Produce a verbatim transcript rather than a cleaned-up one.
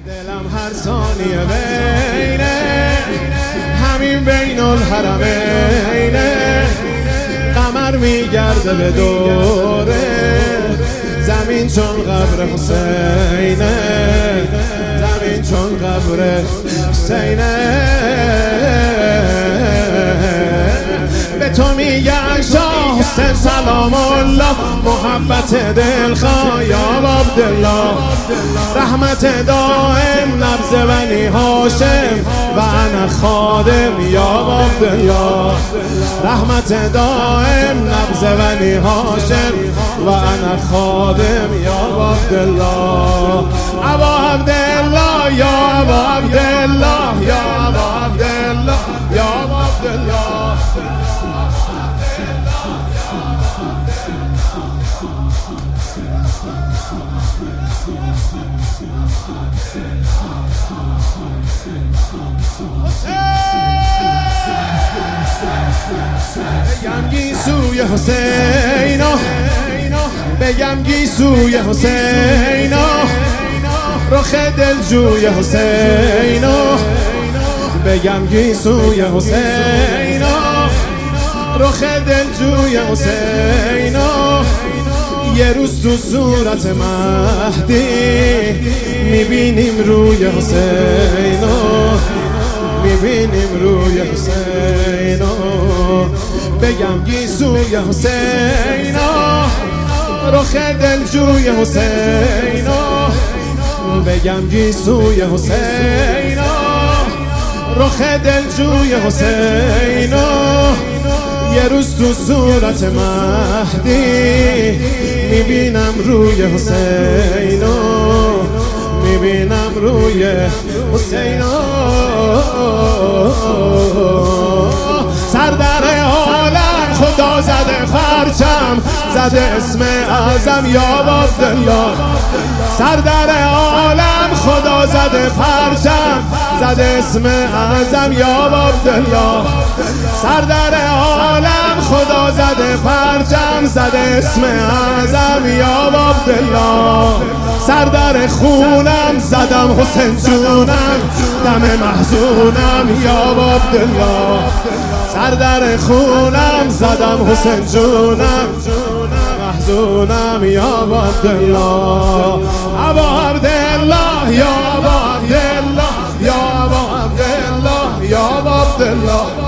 دلم هر ثانیه بینه همین بین الحرمینه، قمر میگرده به دوره زمین چون قبر حسینه، زمین چون قبر حسینه. به تو میگن شاه حسین سلام الله، محبت دلخواه یا عبدالله، رحمت دائم نبض بنی هاشم و انا خادم یا عبدالله، رحمت دائم نبض بنی هاشم و انا خادم یا عبدالله. ابا عبدالله یا ابا عبدالله یا ابا عبدالله یا ابا عبدالله. بگم گیسوی حسینا، بگم گیسوی حسینا، رخ دلجوی حسینا، بگم گیسوی حسینا، رخ دلجوی حسینا. یه روز تو صورت مهدی میبینیم روی حسینا، میبینیم روی حسینا. بگم گیسوی حسینا، رخ دلجوی حسینا، بگم گیسوی حسینا، رخ دلجوی حسینا. یه روز تو صورت مهدی میبینم روی حسینا، میبینم روی حسینا. سردر عالم خدا زده پرچم، زده اسم اعظم یا عبدالله، سردر عالم خدا زده پرچم، زده اسم اعظم یا عبدالله، سردر عالم خدا زده پرچم، زده اسم اعظم یا عبدالله. سردر خونم زدم حسین جونم، دم محزونم یا عبدالله، سردر خونم زدم حسین جونم، محزونم یا عبدالله. ابا عبدالله یا ابا عبدالله یا ابا عبدالله یا ابا عبدالله.